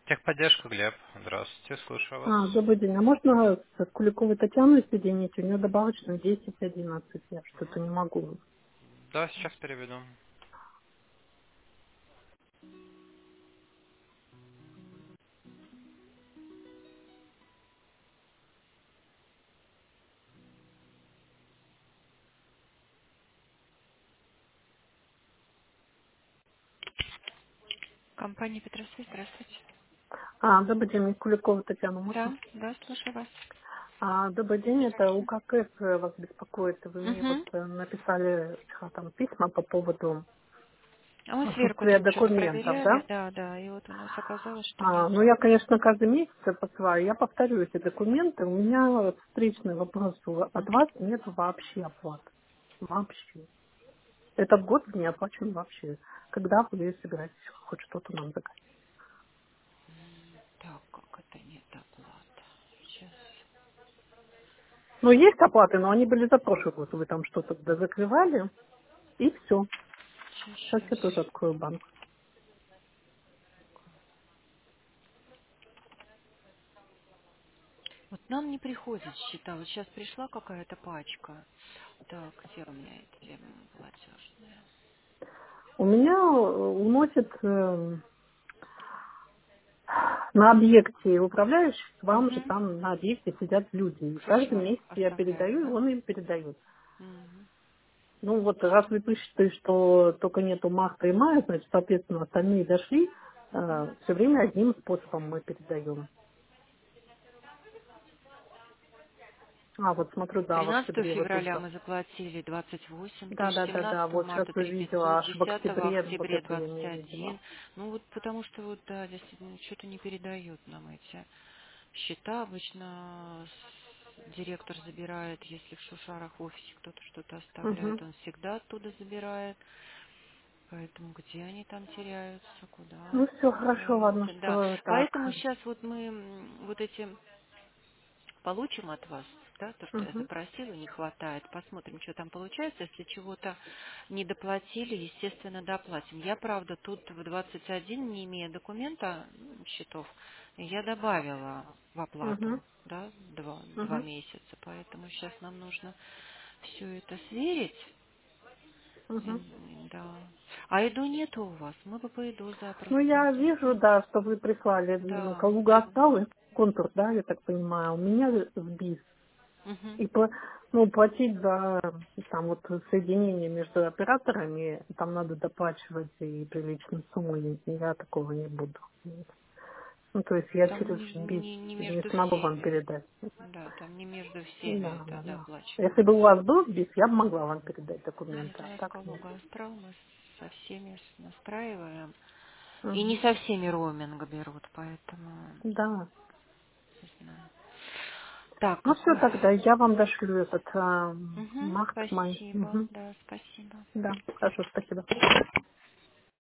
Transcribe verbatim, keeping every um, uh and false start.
Техподдержка, Глеб. Здравствуйте, слушаю вас. А, добрый день. А можно с Куликовой Татьяной соединить? У нее добавочно десять одиннадцать. Я что-то не могу. Да, сейчас переведу. Компания Петросвет, здравствуйте. А, добрый день. Куликова Татьяна, можно? Да, да, слушаю вас. А, добрый день. Это УКК вас беспокоит. Вы мне вот Угу. э, написали а, там письма по поводу А мы сверку отсутствия тут что-то документов, да? проверяли, да, да, и вот у нас оказалось, что А, нет. ну, я, конечно, каждый месяц посылаю. Я повторю эти документы. У меня вот встречный вопрос. У- От Мгм. вас нет вообще оплаты. Вообще. Этот год не оплачен вообще. Когда вы собираетесь хоть что-то нам заказать? Так, как это нет оплата? Сейчас, Ну, есть оплаты, но они были за прошлый год. Вы там что-то закрывали, и все. сейчас, Сейчас я тоже сейчас. открою банк. Вот нам не приходит счета. Вот сейчас пришла какая-то пачка. Так, где у меня эти м, платежные? У меня э, уносят э, на объекте управляющих, вам же Угу. там на объекте сидят люди. И В каждый шушарах месяц я оставляют, передаю, и да? он им передает. Угу. Ну вот раз вы пишете, что только нету марта и мая, значит, соответственно, остальные дошли, все время одним способом мы передаем. А, вот смотрю, да, в тринадцатого октябре вот тут. февраля мы заплатили двадцать восемь Да, тысяч, да, да, да, семнадцатого вот сейчас марта три увидела, пятьсот, аж в десятого октябре вот октября это я не двадцать видела. один. Ну вот потому что вот, да, действительно, что-то не передают нам эти счета. Обычно с- директор забирает, если в Шушарах в офисе кто-то что-то Угу. оставляет, он всегда оттуда забирает. Поэтому где они там теряются, куда Ну все, хорошо, ладно, теряются, да. что так. Поэтому сейчас вот мы м, вот эти получим от вас, да, то, что я Угу. запросила, не хватает. Посмотрим, что там получается. Если чего-то не доплатили, естественно, доплатим. Я, правда, тут в двадцать один, не имея документа м, счетов, я добавила в Угу. оплату, да, два, два Угу. месяца. Поэтому сейчас нам нужно все это сверить. Угу. М, Да. А еду нету у вас? Мы бы по еду Ну запросто. я вижу, да, что вы прислали м, Да, Калуга да. осталась, контур, да, я так понимаю, у меня сбис. Мгм. И по, ну, платить за там вот соединение между операторами, там надо доплачивать и приличную сумму, и я такого не буду. Ну, то есть я Там через не, БИС не, не не между смогу вам всеми. передать. Да, там не между всеми Да, это да, да. Если бы у доплачивается. вас был БИС, я бы могла вам передать Нет, документы, у а нас так нет. Калуга Астрал, мы со всеми с- настраиваем. И не Мгм. со всеми роуминг берут, поэтому Да. не знаю. Так, Ну все, какой? тогда я вам дошлю этот а, Угу, март, май. спасибо, Мгм. да, спасибо. Да, хорошо, спасибо.